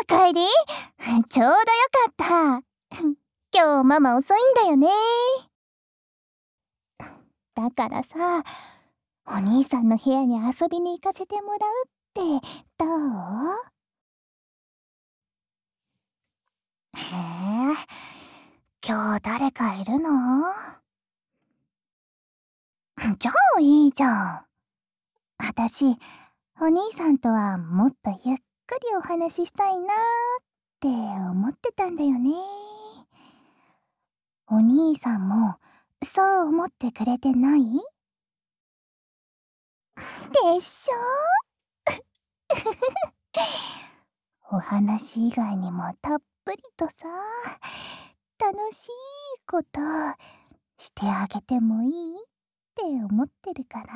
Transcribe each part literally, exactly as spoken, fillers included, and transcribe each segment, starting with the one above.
帰りちょうどよかった。今日ママ遅いんだよね。だからさ、お兄さんの部屋に遊びに行かせてもらうってどう？へえ、今日誰かいるの？じゃあいいじゃん。あたし、お兄さんとはもっとゆっくりお話ししたいなーって思ってたんだよね。お兄さんもそう思ってくれてない？でしょ？お話以外にもたっぷりとさ、楽しいことしてあげてもいいって思ってるから、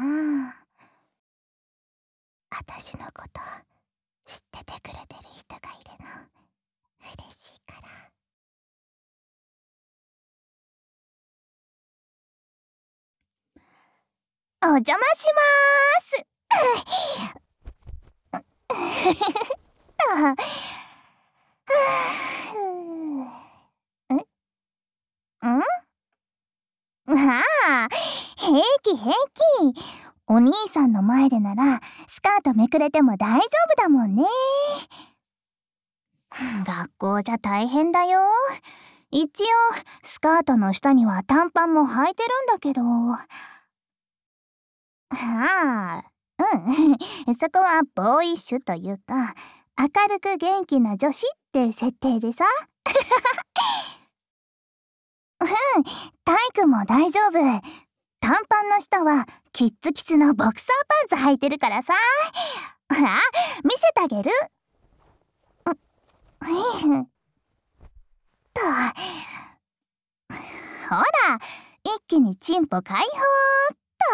あたしのこと知っててくれてる人がいるの嬉しいから。お邪魔しまーす。あんんああ、平気平気。お兄さんの前でならスカートめくれても大丈夫だもんね。学校じゃ大変だよ。一応スカートの下には短パンも履いてるんだけど。ああ、うん。そこはボーイッシュというか、明るく元気な女子って設定でさ。うん、体育も大丈夫。短パンの下はキッツキツのボクサーパンツ履いてるからさ。あ、見せてあげる。と、ほら、一気にチンポ解放っと。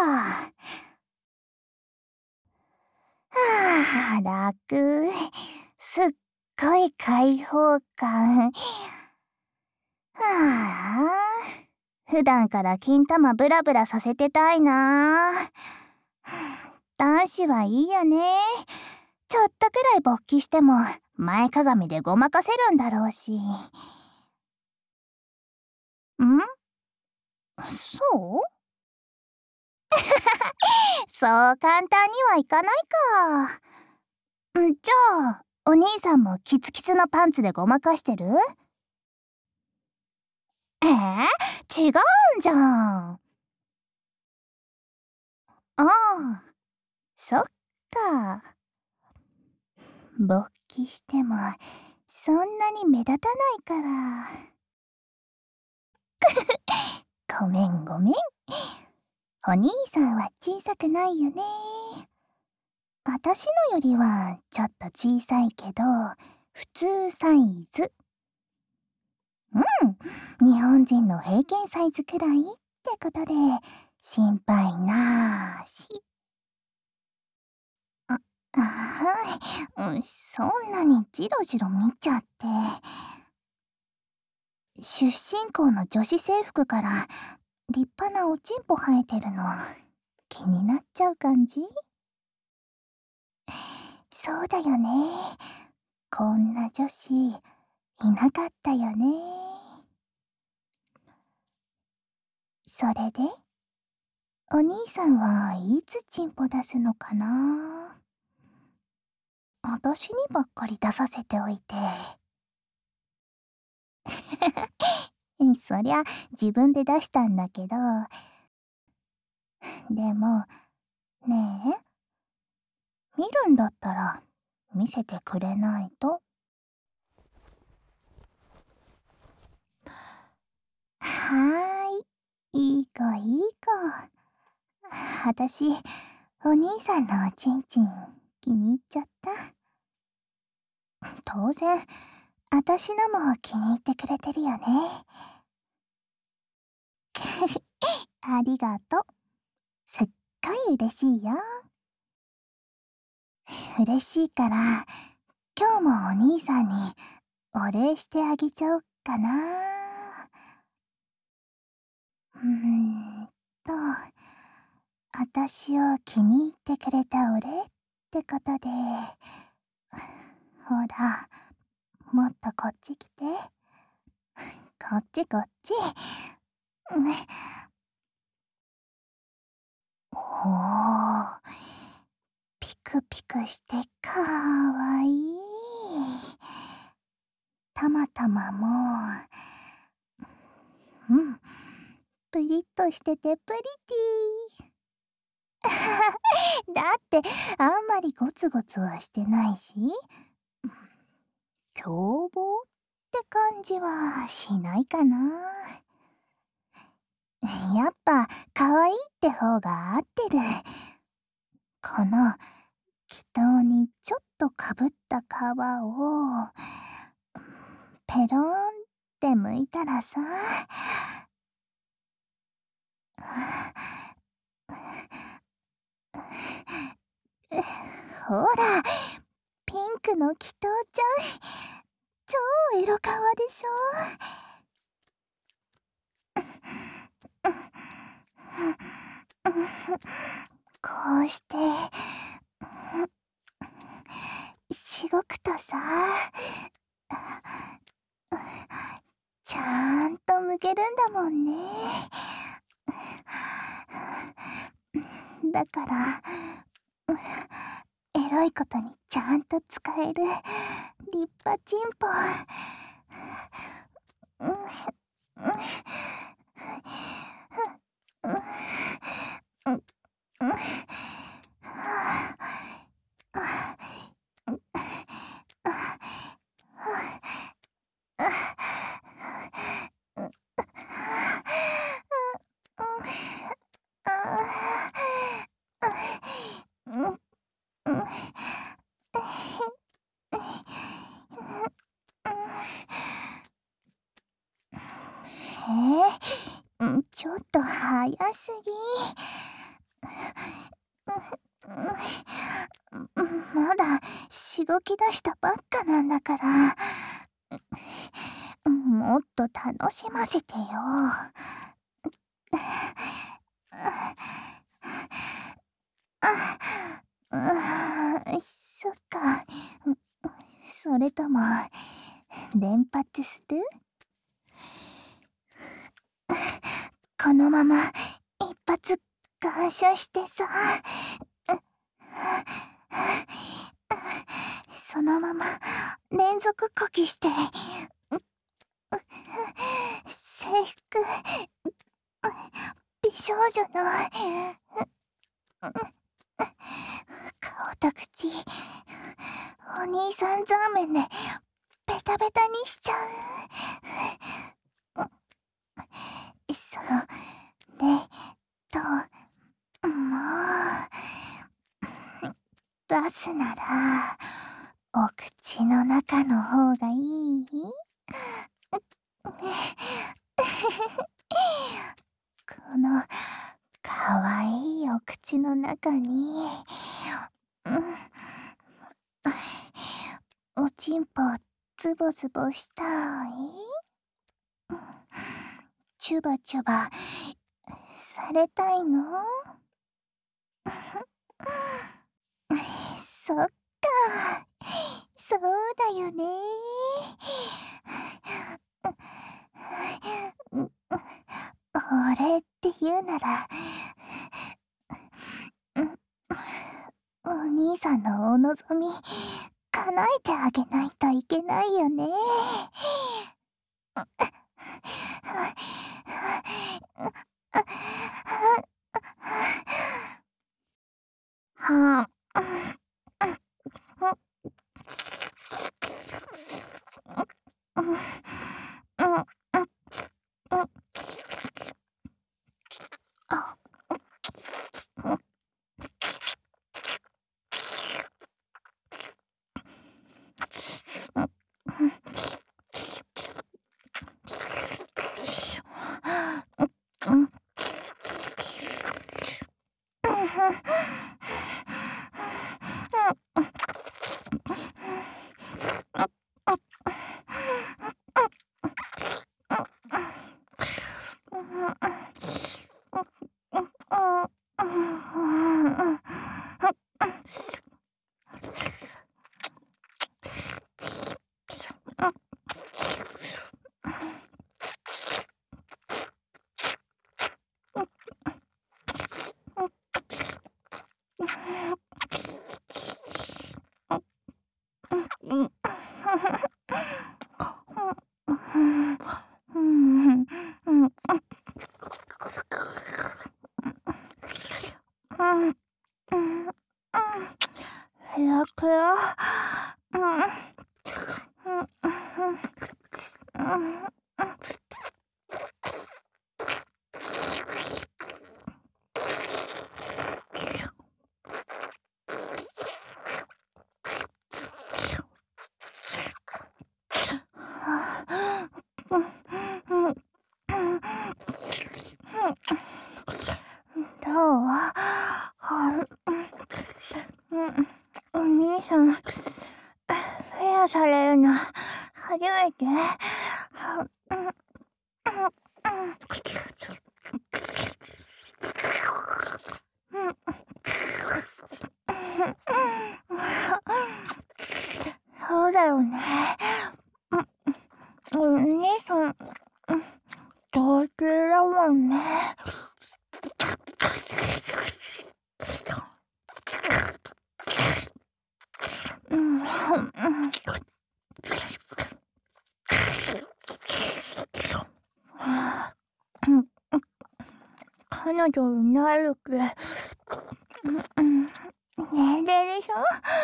はあ、楽。すっごい解放感。はあ、普段から金玉ブラブラさせてたいな。男子はいいよね。ちょっとくらい勃起しても前かがみでごまかせるんだろうし。ん？そうそう簡単にはいかないか。んじゃあお兄さんもキツキツのパンツでごまかしてる？えー、違うんじゃん。ああ、そっか。勃起してもそんなに目立たないから。ごめんごめん。お兄さんは小さくないよね。あたしのよりはちょっと小さいけど普通サイズ。うん、日本人の平均サイズくらいってことで心配なーし。あ、はい、うん、そんなにジロジロ見ちゃって。出身校の女子制服から立派なおちんぽ生えてるの気になっちゃう感じ？そうだよね。こんな女子いなかったよね。それでお兄さんはいつチンポ出すのかな？あたしにばっかり出させておいて。そりゃ自分で出したんだけど、でもねえ、見るんだったら見せてくれないと。はーい、いい子いい子。あたしお兄さんのおちんちん気に入っちゃった。当然あたしのも気に入ってくれてるよね。ありがとう。すっごい嬉しいよ。嬉しいから今日もお兄さんにお礼してあげちゃおっかな。うーんと、あたしを気に入ってくれたお礼ってことで、ほら、 もっとこっち来て。こっちこっち。うん。おー、ピクピクしてかわいい。たまたまも、うん、プリッとしててプリティー。だってあんまりゴツゴツはしてないし、凶暴って感じはしないかな。やっぱ可愛いって方が合ってる。この祈祷にちょっとかぶった皮をペロンって剥いたらさ、ほら、ピンクの祈祷ちゃん、超色かわでしょ。こうしてしごくとさ、ちゃんと剥けるんだもんね。だからエロいことにちゃんと使える立派チンポ。うんうんうんうんえー、ちょっと早すぎ。まだしごき出したばっかなんだから、もっと楽しませてよ。あ、そっか。それとも連発する？このまま一発感謝してさ、そのまま連続こきして制服美少女の顔と口お兄さんザーメンでベタベタにしちゃう。それともう出すならお口の中の方がいい？このかわいいお口の中に、おちんぽズボズボしたい？チュバチュバされたいの？そっか、そうだよね。俺って言うなら、お兄さんのお望み叶えてあげないといけないよね。は楽よ。どう？お兄さん、フェアされるの初めて？そうだよね。お兄さん、童貞だもんね。彼女になる気、年齢でしょ？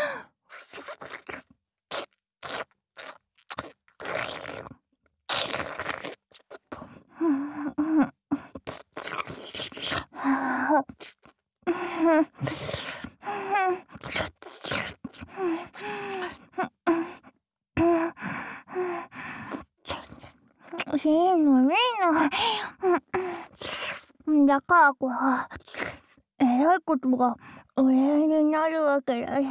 いいのいいの。だからこそ、えらいことがお礼になるわけだし。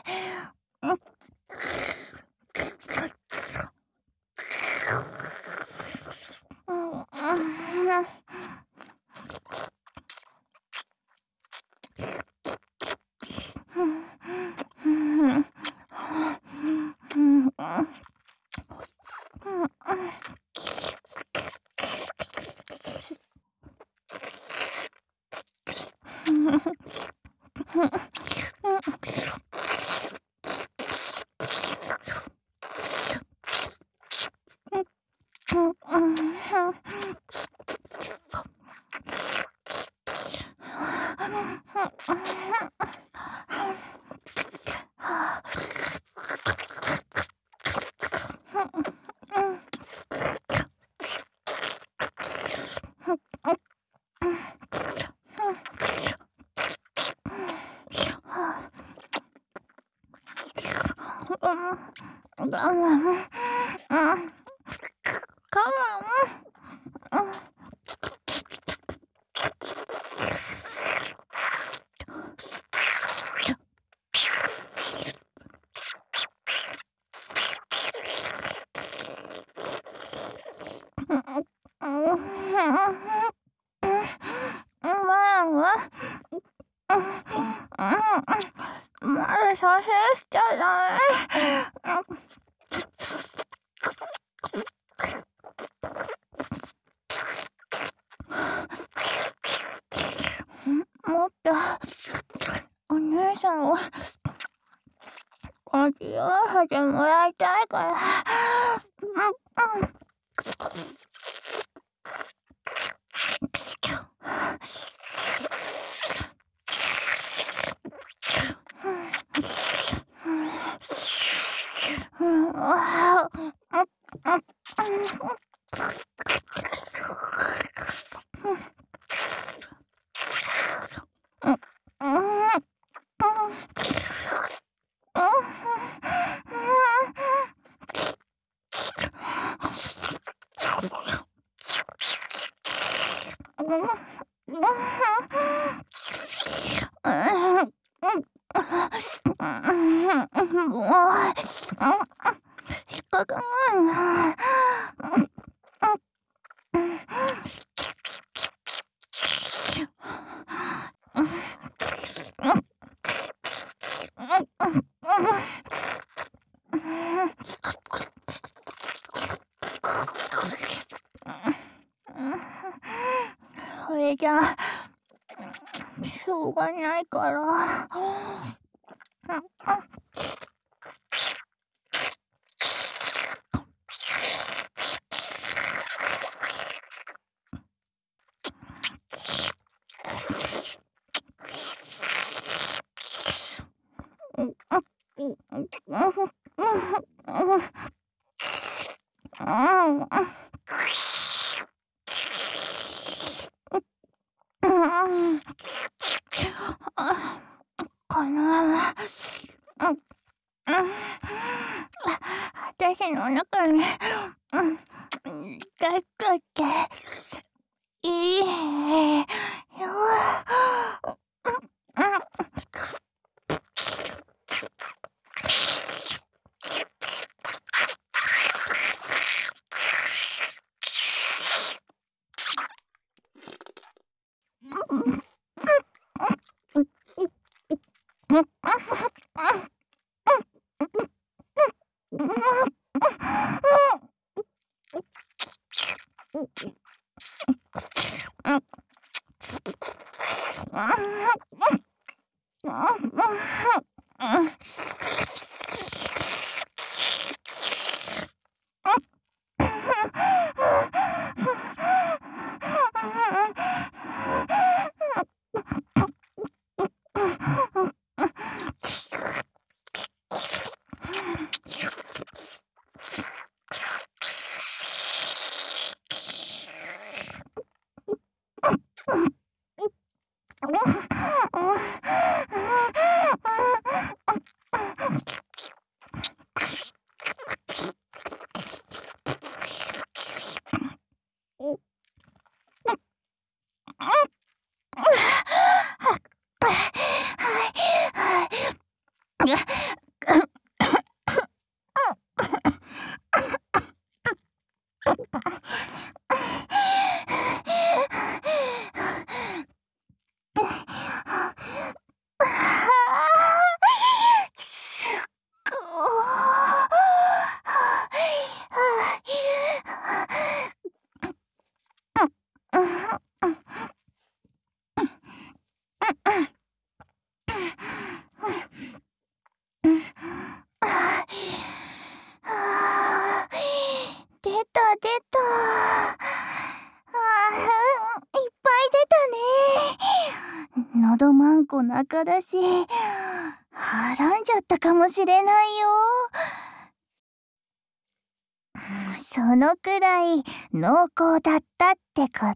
まだ写真しちゃダメ。もっとお姉さんを味わわせてもらいたいから。仕方ないな。それじゃあしょうがないから。このまま、私の中に、出てっていいよ。出た出た。いっぱい出たね。喉まんこ中だし、はらんじゃったかもしれないよ。そのくらい濃厚だったってこと。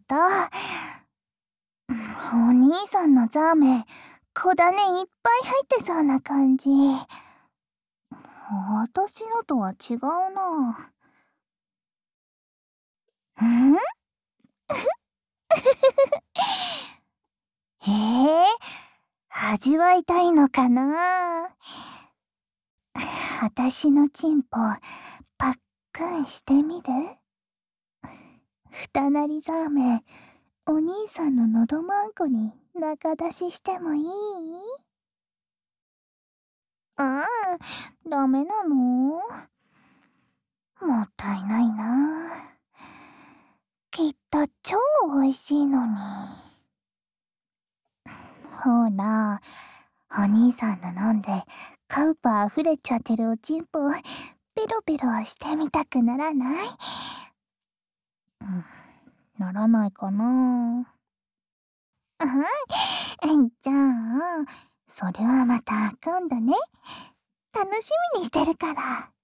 お兄さんのザーメン、小種いっぱい入ってそうな感じ。私のとは違うな。んへえ、味わいたいのかな。私のチンポパックンしてみる？二なりザーメン、お兄さんののどまんこに中出ししてもいい？ああ、ダメなの？もったいないな。きっと超美味しいのに。ほら、お兄さんの飲んでカウパー溢れちゃってるおちんぽをペロペロしてみたくならない？うん、ならないかな。うん、じゃあ、それはまた今度ね。楽しみにしてるから。